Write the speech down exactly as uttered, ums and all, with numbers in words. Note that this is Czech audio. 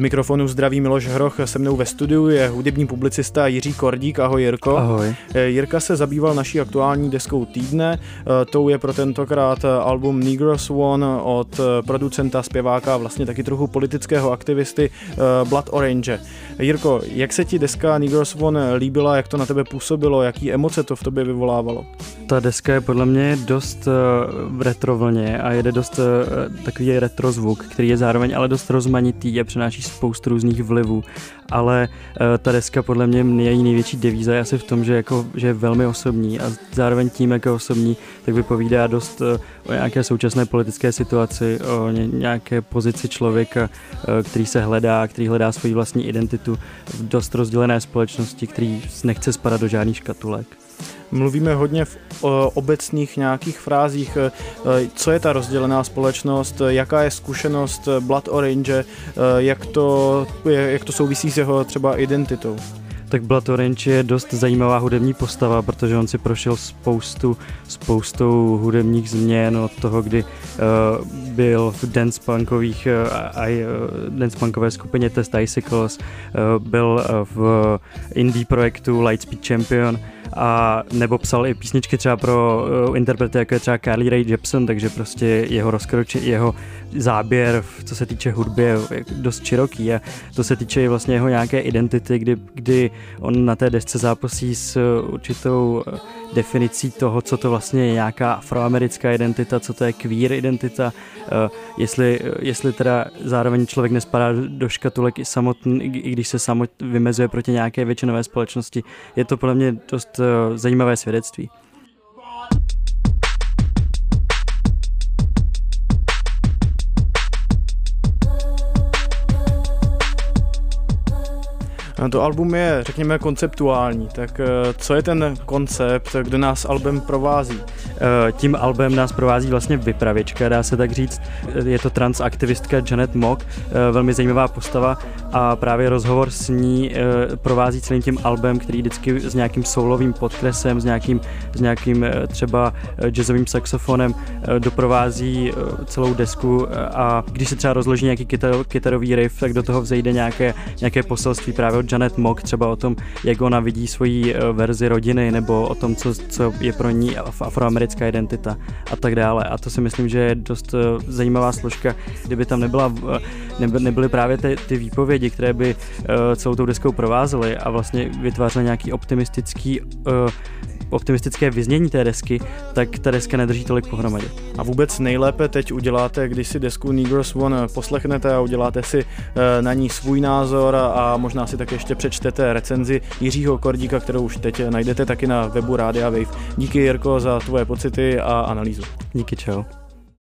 mikrofonu zdraví Miloš Hroch, se mnou ve studiu je hudební publicista Jiří Kordík. Ahoj Jirko. Ahoj. Jirka se zabýval naší aktuální deskou týdne, tou je pro tentokrát album Negro Swan od producenta, zpěváka a vlastně taky trochu politického aktivisty Blood Orange. Jirko, jak se ti deska Negro Swan líbila, jak to na tebe působilo, jaký emoce to v tobě vyvolávalo? Ta deska je podle mě dost uh, retro vlně a jede dost uh, takový retro zvuk, který je zároveň ale dost rozmanitý a přenáší spoustu různých vlivů, ale uh, ta deska podle mě její největší devíza je asi v tom, že, jako, že je velmi osobní a zároveň tím, jak je osobní, tak vypovídá dost uh, o nějaké současné politické situaci, o ně, nějaké pozici člověka, uh, který se hledá, který hledá svoji vlastní identitu v dost rozdělené společnosti, který nechce spadat do žádných škatulek. Mluvíme hodně v o, obecných nějakých frázích. Co je ta rozdělená společnost, jaká je zkušenost Blood Orange, jak to, jak to souvisí s jeho třeba identitou? Tak Blood Orange je dost zajímavá hudební postava, protože on si prošel spoustu, spoustou hudebních změn od toho, kdy uh, byl v dance punkových uh, a uh, dance punkové skupině Test Icicles, uh, byl uh, v indie projektu Lightspeed Champion a nebo psal i písničky třeba pro uh, interprety, jako je třeba Carly Rae Jepsen, takže prostě jeho rozkroči, jeho záběr, co se týče hudby, je dost široký a to se týče i vlastně jeho nějaké identity, kdy, kdy on na té desce zápasí s určitou definicí toho, co to vlastně je nějaká afroamerická identita, co to je queer identita, uh, jestli, jestli teda zároveň člověk nespadá do škatulek i samotný, i když se samot vymezuje proti nějaké většinové společnosti. Je to podle mě dost uh, zajímavé svědectví. To album je, řekněme, konceptuální, tak co je ten koncept, kdo nás album provází? Tím albem nás provází vlastně vypravěčka, dá se tak říct. Je to transaktivistka Janet Mock, velmi zajímavá postava a právě rozhovor s ní provází celým tím albem, který vždycky s nějakým soulovým podkresem, s nějakým, s nějakým třeba jazzovým saxofonem doprovází celou desku a když se třeba rozloží nějaký kytar, kytarový riff, tak do toho vzejde nějaké, nějaké poselství právě od Janet Mock, třeba o tom, jak ona vidí svoji verzi rodiny, nebo o tom, co, co je pro ní afroamerická identita a tak dále. A to si myslím, že je dost zajímavá složka. Kdyby tam nebyla, neby, nebyly právě ty, ty výpovědi, které by celou tou deskou provázely a vlastně vytvářely nějaký optimistický optimistické vyznění té desky, tak ta deska nedrží tolik pohromadě. A vůbec nejlépe teď uděláte, když si desku Negro Swan poslechnete a uděláte si na ní svůj názor a možná si tak ještě přečtete recenzi Jiřího Kordíka, kterou už teď najdete taky na webu Rádia Wave. Díky, Jirko, za tvoje pocity a analýzu. Díky, čau.